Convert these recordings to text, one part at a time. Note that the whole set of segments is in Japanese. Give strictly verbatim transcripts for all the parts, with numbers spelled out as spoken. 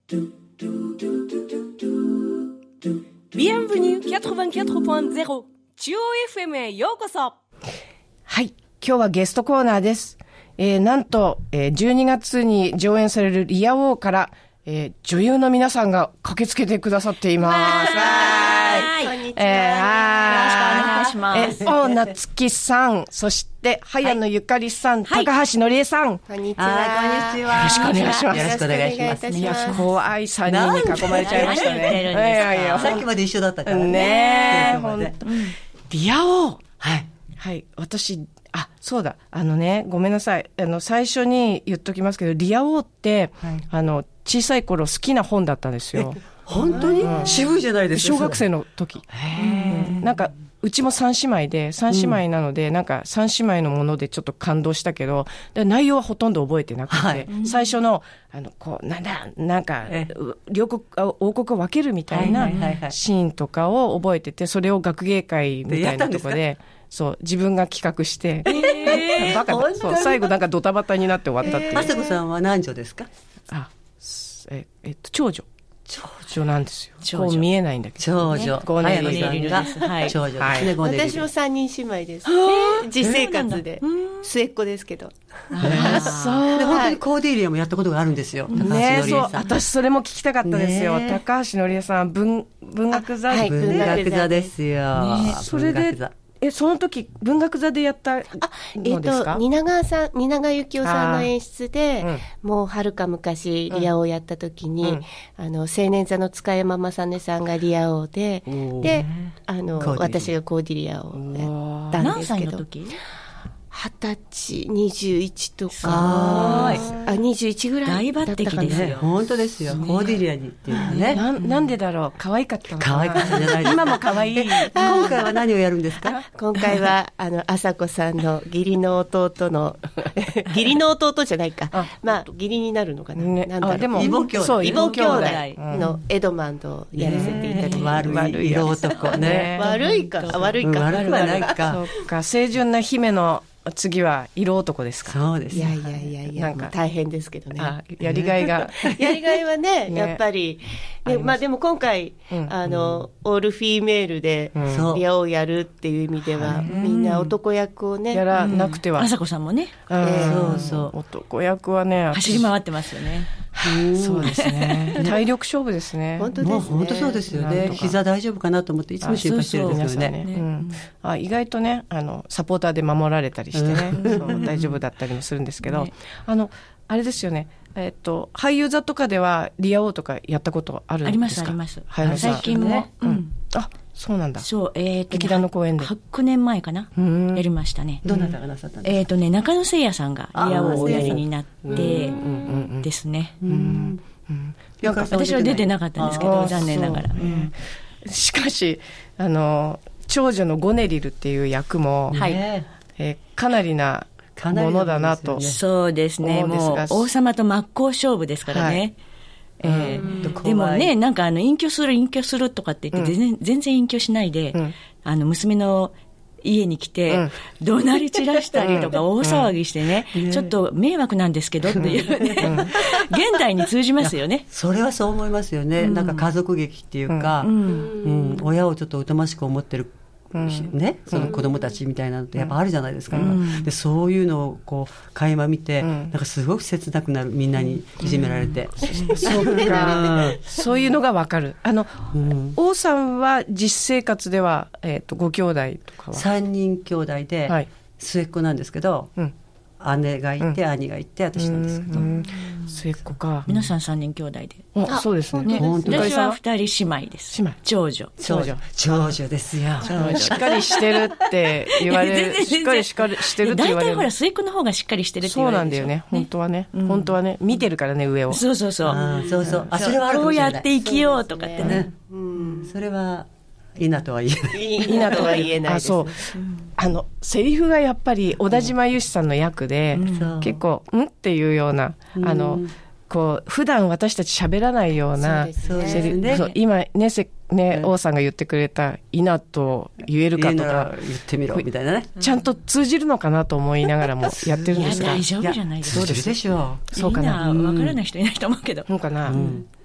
Bienvenue きゅうじゅうよんてんゼロ 中央 エフエム へようこそ。 はい、今日はゲストコーナーです。えー、なんと、えー、じゅうにがつに上演されるリア王から、えー、女優の皆さんが駆けつけてくださっています。 はい、こんにちは、えー、よろしくお願いします。 えー、大名月さん、そして早野ゆかりさん、はい、高橋のりえさん、 こんにちは。 こんにちは。 よろしくお願いします。 よろしくお願いします。 いや、怖いさんにんに囲まれちゃいましたね。 いやいや、さっきまで一緒だったからね。 ねえ、ほんと。リア王。 はい。 はい、私、あ、そうだ、あのね、ごめんなさい。あの、最初に言っときますけど、リア王って、はい、あの、小さい頃好きな本だったんですよ。 本当に、うん、渋いじゃないですか。 小学生の時。へー、なんか、うちも三姉妹で、三姉妹なので、うん、なんか三姉妹のものでちょっと感動したけど、内容はほとんど覚えてなくて、はい、最初の、あの、こう、なんだ、なんか、両国、王国を分けるみたいなシーンとかを覚えてて、それを学芸会みたいなとこで、そう、自分が企画して、えー、バカだ、そう、最後なんかドタバタになって終わったっていう。 あさこさんは何女ですか？ あ、え、えっと、長女。長女なんですよ。こう見えないんだけど。長女。 ゴネリルが長女ですね。 私も三人姉妹です。実生活で。末っ子ですけど。 あ、そう。 で、本当にコーディリアもやったことがあるんですよ。 ね、そう。私それも聞きたかったですよ。高橋のりえさん、文、文学座。 文学座ですよ。 それで、え、その時、文学座でやったのですか？あ、えっと、 蜷川さん、蜷川幸雄さんの演出で、うん、もうはるか昔、リア王をやった時に、うん、あの、青年座の塚山正音さんがリア王で、で、あの、私がコーディリアをやったんですけど。何歳の時？二十歳、二十一とか、あ、二十一ぐらいだったかな。大抜擢ですよ。 本当ですよ。コーディリアにっていうのね。 な、なんでだろう。可愛かったのかな。 可愛かったじゃないですか。 今も可愛い。 今回は何をやるんですか？ 今回は、あの、あさこさんの義理の弟の、義理の弟じゃないか。まあ、義理になるのかな。 ね、 なんだろう。 でも、 異母兄弟。 そう、異母兄弟のエドマンドをやらせていただきます。 悪い色男ね。 悪いか、悪いか。 悪くはないか。 そうか、清純な姫の、次は色男ですか？ そうです。 いやいやいやいや、なんか大変ですけどね。 あ、やりがいが。 やりがいはね、やっぱり、ね、まあでも今回、あの、オールフィーメールで、リアをやるっていう意味では、みんな男役をね。 やらなくては。 あさこさんもね。 そうそう。男役はね、 走り回ってますよね。 そうですね。体力勝負ですね。 本当ですね。 本当そうですよね。膝大丈夫かなと思っていつも心配してるんですよね。 あ、意外とね、あの、サポーターで守られたりしてね、そう大丈夫だったりもするんですけど、あの、あれですよね。えっと、俳優座とかではリア王とかやったことあるんですか？ ありますあります。最近も。 うん。あ、そうなんだ。 そう、えっと、 劇団の公演で。 はちねんまえかな。やりましたね。 どなたがなさったんですか？ えっとね、中野誠也さんがリア王をおやりになってですね。私は出てなかったんですけど、残念ながら。 しかし、あの、長女のゴネリルっていう役も、 はい。 えかなりなものだなと。 そうですね。もう王様と真っ向勝負ですからね。えー、でもね、なんかあの隠居する隠居するとかって言って、うん、全然全然隠居しないで、うん、あの娘の家に来て、うん、怒鳴り散らしたりとか大騒ぎしてね、うん、ちょっと迷惑なんですけどっていうね、うん、現代に通じますよね。 それはそう思いますよね、うん、なんか家族劇っていうか、うんうん、親をちょっと疎ましく思ってるね、その子供たちみたいなのってやっぱあるじゃないですか、うん、でそういうのをこう垣間見て、うん、なんかすごく切なくなる、みんなにいじめられて、 うん、そうかそういうのが分かる。あの、うん、王さんは実生活では、えー、とご兄弟とかはさんにん兄弟で、はい、末っ子なんですけど、うん、姉がいて、うん、兄がいて私なんですけど、うん、 末っ子か。 皆さんさんにん兄弟で。 あ、そうですね。 私はふたり姉妹です。 姉妹。 長女。 長女。長女ですよ。 しっかりしてるって言われる。しっかりしっかりしてるって言われる。 大体ほら末っ子の方がしっかりしてるって言われる。 そうなんだよね。本当はね。本当はね。見てるからね、上を。 そうそうそう。 そうそう。あ、それはあるかこうもしれない。 やって生きようとかってね。 それは、いなとは言えない。 いなとは言えないです。 あ、そう。あの、セリフがやっぱり小田島由志さんの役で、結構、んっていうような、あの、こう普段私たち喋らないようなセリフ、ね、そう今ねせね、王さんが言ってくれた「いな」と言えるかとか言ってみろみたいなね、 ちゃんと通じるのかなと思いながらもやってるんですが、 いや大丈夫じゃないですか。 そうでしょう。 そうかな。 分からない人いないと思うけど。 そうかな。うん、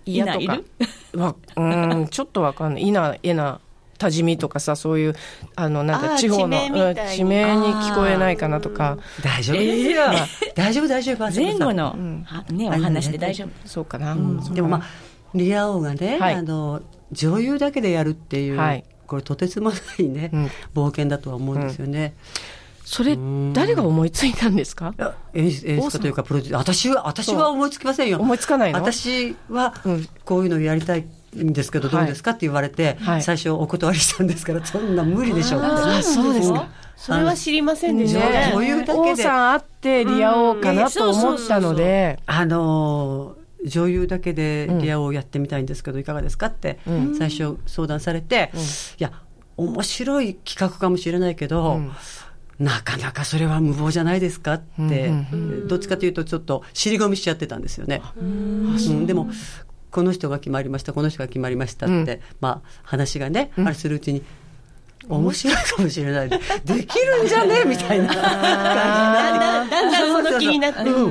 嫌とかわうんちょっとわかんない。いなえな多治見とかさ、そういうあのなんか地方の地名みたいに地名に聞こえないかなとか。 大丈夫ですよ、えー、大丈夫大丈夫。 前後の、うんね、お話で大丈夫、 そうかな、 うん、でもまあリア王がね、はい、あの女優だけでやるっていう、はい、これとてつもないね、うん、冒険だとは思うんですよね、 うん、それ誰が思いついたんですか？ 演出家というかプロデューサー。私は私は思いつきませんよ。 思いつかないの？ 私はこういうのやりたいんですけどどうですかって言われて、はい、最初お断りしたんですから、そんな無理でしょうって。 あ、そうですか。 それは知りませんでしたね。 女優だけで王さんあってリア王かなと思ったので、 あの女優だけでリア王をやってみたいんですけど、いかがですかって最初相談されて、うん、いや面白い企画かもしれないけど、うん、なかなかそれは無謀じゃないですかって、うんうん、どっちかというとちょっと尻込みしちゃってたんですよね。うん、うん、でもこの人が決まりましたこの人が決まりましたって、うん、まあ話がね、うん、あれするうちに面白いかもしれないでできるんじゃねみたいな感じだんだんだんその気になって、うん、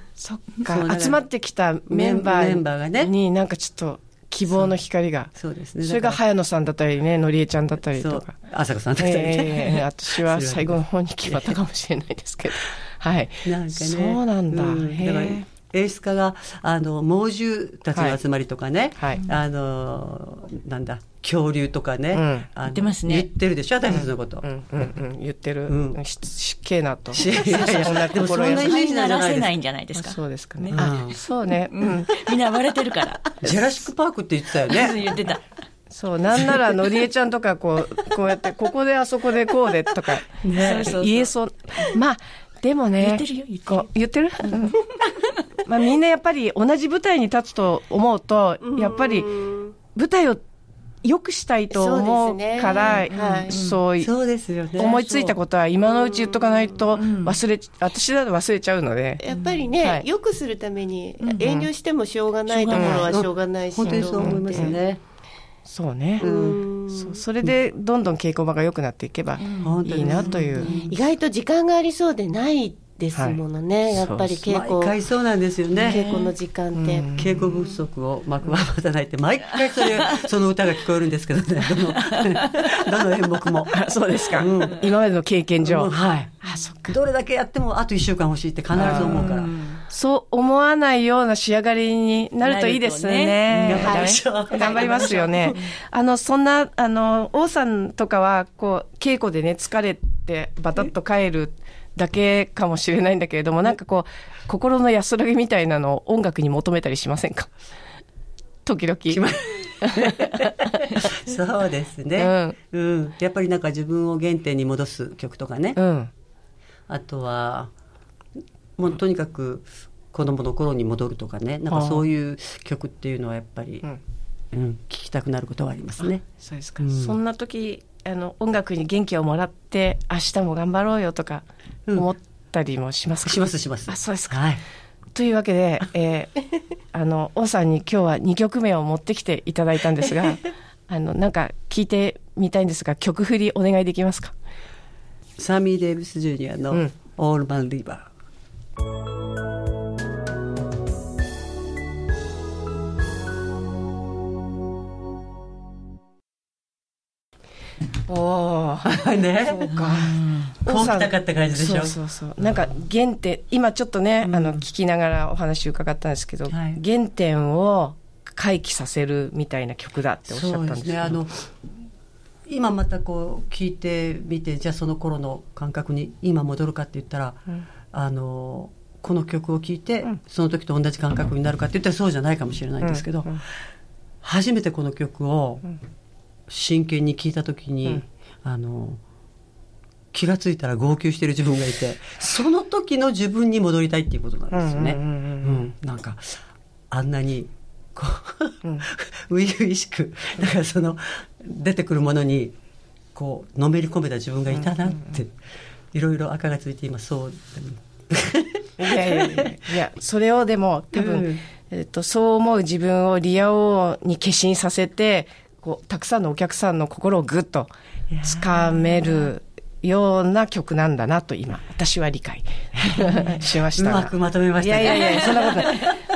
そっか、集まってきたメンバーになんかちょっと希望の光が、 そうですね、 それが早野さんだったりね、のりえちゃんだったりとか、 朝子さんだったりね、 えー、私は最後の方に決まったかもしれないですけどはいなんかね、 そうなんだ、うん、へー。 演出家があの猛獣たちの集まりとかね、はいはい、あのなんだ恐竜とかね、うん、 言ってますね。 言ってるでしょ私たちのこと、 うんうんうんうん、言ってる、うん、失敬なと。 いやいやそんなところや飼いならせないんじゃないですか。 そうですかね、 うん、 あそうね、うん、 みんな割れてるからジェラシックパークって言ってたよね言ってた。 そうなんならのりえちゃんとかこうこうやってここであそこでこうでとか、ね、そうそうそう言えそう。まあでもね、 言ってるよ、 言ってる、言ってる、うん、まあみんなやっぱり同じ舞台に立つと思うと、やっぱり舞台を良くしたいと思うから、そう、ねはい、そうそうですよね、 思いついたことは今のうち言っとかないと忘れ、私だと忘れちゃうので、 やっぱりね、はい、良くするために遠慮してもしょうがないところはしょうがないし、 本当にそう思いますね。 そうね、うん、そ, それでどんどん稽古場が良くなっていけばいいなという、うん、 意外と時間がありそうでないですものね、はい、やっぱり稽古、 毎回そうなんですよね、 稽古の時間って、うん、 稽古不足を幕は待たないって毎回それその歌が聞こえるんですけどね、どのどの演目もそうですか、うん、今までの経験上、 うん、はい、あそっか、どれだけやってもあといっしゅうかん欲しいって必ず思うから、 そう思わないような仕上がりになるといいですね。ね、 頑張りましょう。 頑張りますよね。あのそんなあの王さんとかはこう稽古でね疲れてバタッと帰るだけかもしれないんだけれども、なんかこう心の安らぎみたいなのを音楽に求めたりしませんか？時々。 そうですね、うんうん。やっぱりなんか自分を原点に戻す曲とかね。うん、あとはもうとにかく子供の頃に戻るとかね、なんかそういう曲っていうのはやっぱり、うんうん、聴きたくなることはありますね。 そうですか、うん、そんな時あの音楽に元気をもらって明日も頑張ろうよとか思ったりもしますか？ しますします。 あ、そうですか、 はい、 というわけで、えー、あの王さんに今日はにきょくめを持ってきていただいたんですがあのなんか聞いてみたいんですが、曲振りお願いできますか？ サミー・デイビス・ジュニアの、うん、オールマン・リバー。 おーね、そうか、 こう来たかった感じでしょ。 そうそうそう、なんか原点、今ちょっとね、うん、あの聞きながらお話伺ったんですけど、はい、原点を回帰させるみたいな曲だっておっしゃったんですけど、そうですね、あの今またこう聞いてみて、じゃあその頃の感覚に今戻るかって言ったら、うん、あのこの曲を聴いて、うん、その時と同じ感覚になるかって言ったらそうじゃないかもしれないんですけど、うんうん、初めてこの曲を真剣に聴いた時に、うん、あの気がついたら号泣してる自分がいて、その時の自分に戻りたいっていうことなんですよね。なんかあんなにこう、うん、初々しくだからその出てくるものにこうのめり込めた自分がいたなって、いろいろ赤がついて今そういやいやいやいや、それをでも多分、うん、えっと、そう思う自分をリア王に化身させて、こうたくさんのお客さんの心をぐっとつかめるような曲なんだなと今私は理解しました。 うまくまとめましたね。 いやいやいや、そんなことない。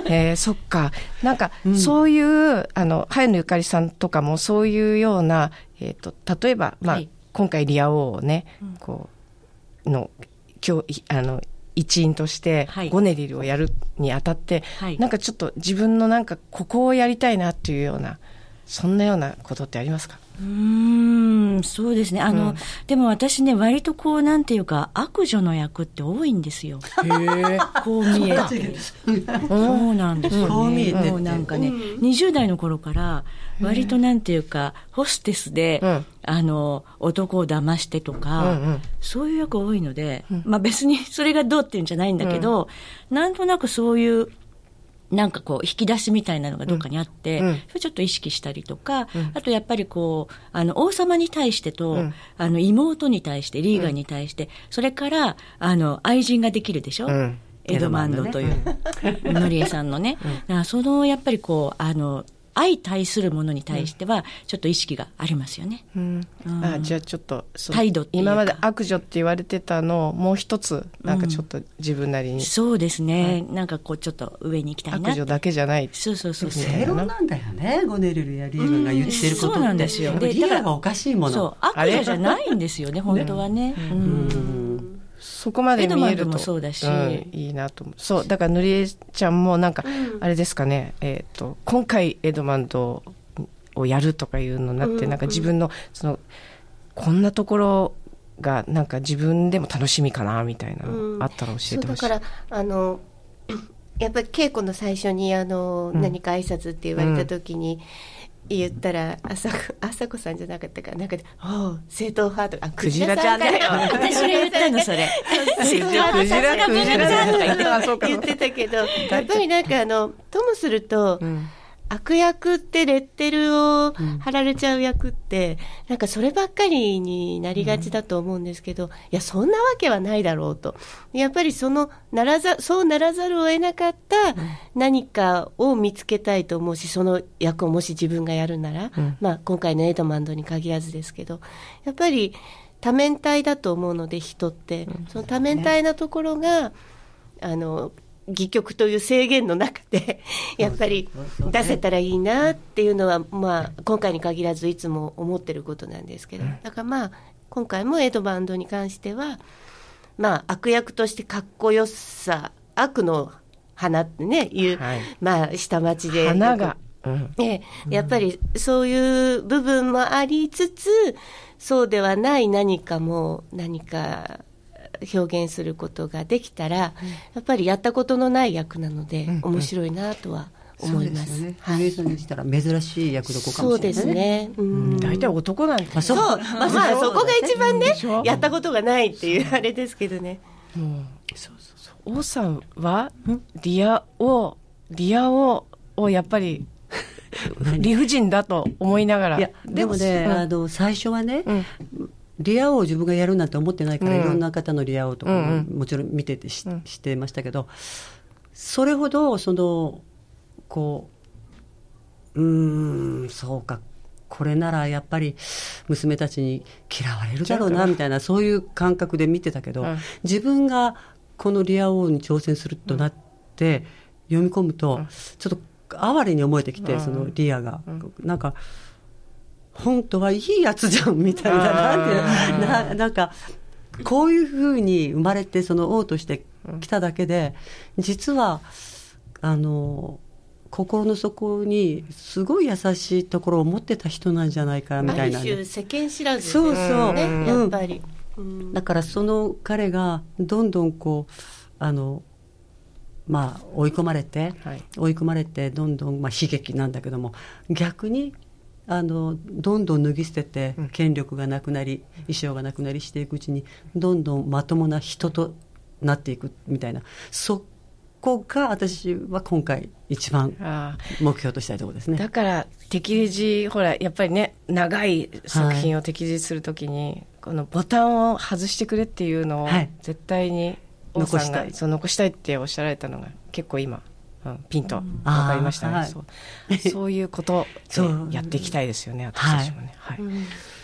えー、そっか。なんか、うん、そういう、あの、早野ゆかりさんとかもそういうような、えっと、例えば、まあ、はい、今回リア王をね、うん、こう、の、今日、あの、一員として、ゴネリルをやるにあたって、はい、なんかちょっと自分のなんか、ここをやりたいなっていうような、そんなようなことってありますか？ うーん、そうですね。あの、うん、でも私ね、割とこう、なんていうか、悪女の役って多いんですよ。へー。こう見えて。そうなんですよね。こう見えて。もうなんかね、うん、にじゅう代の頃から、割となんていうか、ホステスで、うん、あの、男を騙してとか、うんうん、そういう役多いので、うん、まあ別にそれがどうっていうんじゃないんだけど、うん、なんとなくそういう、なんかこう、引き出しみたいなのがどっかにあって、うん、それちょっと意識したりとか、うん、あとやっぱりこう、あの、王様に対してと、うん、あの、妹に対して、リーガンに対して、うん、それから、あの、愛人ができるでしょ、うん、エドマンドという、ノリエさんのね。うん、だからその、やっぱりこう、あの、相対するものに対しては、ちょっと意識がありますよね。 うんうん、あ、じゃあちょっと、態度っていうか、今まで悪女って言われてたのを、もう一つ、なんかちょっと自分なりに。うん、 そうですね、はい。なんかこう、ちょっと上に行きたいな。 悪女だけじゃない。 そうそうそう。 正論なんだよね、ゴネルルやリーガンが言ってることって。そうなんですよ。で、リーガンがおかしいもの。 そう、悪女じゃないんですよね、本当はね。うんうんそこまで見えると、 そうだし、 うん、いいなと思う。そう、だから塗り絵ちゃんもなんか、あれですかね、えっと、今回エドマンドをやるとかいうのになって、うんうん、なんか自分の、その、こんなところが、なんか自分でも楽しみかな、みたいなのあったら教えてほしい。うん、 だから、あの、やっぱり稽古の最初に、あの、うん、何か挨拶って言われた時に、うん言ったら、朝子さんじゃなかったかなんかで、おう、正統派とか、 クジラちゃんだよ。 私が言ったの、それ。 クジラ、クジラ、クジラちゃんとか言ってたけど、やっぱりなんかあの、ともすると、うん悪役ってレッテルを貼られちゃう役って、うん、なんかそればっかりになりがちだと思うんですけど、うん、いやそんなわけはないだろうと、やっぱりそのならざそうならざるを得なかった何かを見つけたいと思うし、その役をもし自分がやるなら、うん、まあ今回のエドマンドに限らずですけど、やっぱり多面体だと思うので人って、うん、その多面体なところがあの戯曲という制限の中でやっぱり出せたらいいなっていうのは、まあ、今回に限らずいつも思ってることなんですけど、だからまあ今回もエドバンドに関しては、まあ、悪役としてかっこよさ、悪の花ってねいう、はい、まあ下町で花が、 うんね、やっぱりそういう部分もありつつ、そうではない何かも何か表現することができたら、うん、やっぱりやったことのない役なので、うん、面白いなとは思います。そうですよね。 はい。さんにしたら珍しい役どころかもしれない、ね。 そうですね。うん。 大体男なんて、 まあ、そう。まあ、まあ、そこが一番ね、やったことがないっていうあれですけどね。うん。 そうそうそう。王さんはリアをリアををやっぱり理不尽だと思いながら。 いやでもね、うん、あの最初はね。うんリア王を自分がやるなんて思ってないから、うん、いろんな方のリア王とかももちろん見てて し,、うん、してましたけど、それほどそのこううーんそうかこれならやっぱり娘たちに嫌われるだろうなみたいなそういう感覚で見てたけど、うん、自分がこのリア王に挑戦するとなって読み込むと、うん、ちょっと哀れに思えてきて、うん、そのリアが、うん、なんか本当はいいやつじゃんみたいな、なんていうな、なんかこういうふうに生まれてその王として来ただけで、実はあの心の底にすごい優しいところを持ってた人なんじゃないかみたいな、 ある種世間知らずですね。そうそう、 ね、やっぱり、 うん、だからその彼がどんどんこうあのまあ追い込まれて、はい、追い込まれてどんどん、まあ、悲劇なんだけども、逆にあのどんどん脱ぎ捨てて権力がなくなり、うん、衣装がなくなりしていくうちにどんどんまともな人となっていくみたいな、そこが私は今回一番目標としたいところですね。 だから敵レジほらやっぱりね長い作品を敵レジするときに、はい、このボタンを外してくれっていうのを絶対に王さんが、はい、残したい、そう残したいっておっしゃられたのが結構今うん、ピンと分かりましたね、はい、そうそういうことでやっていきたいですよね、私たちもね、はい、うん、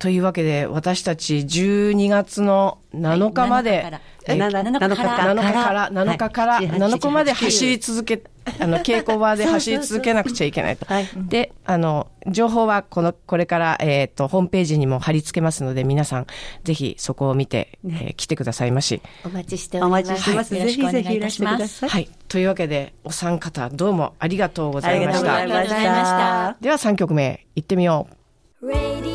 というわけで、私たちじゅうにがつのなのかまで、 はい、なのかから、 なのかから、なのかから、なのかまで走り続け、あの、稽古場で走り続けなくちゃいけないと。はい、で、あの、情報はこの、これから、えっと、ホームページにも貼り付けますので、皆さん、ぜひそこを見て、ねえー、来てくださいまし。 お待ちしております。 お待ちしてます。はい、ぜひぜひいらしてください。 はい。というわけで、お三方、どうもありがとうございました。 ありがとうございました。 ではさんきょくめ、行ってみよう。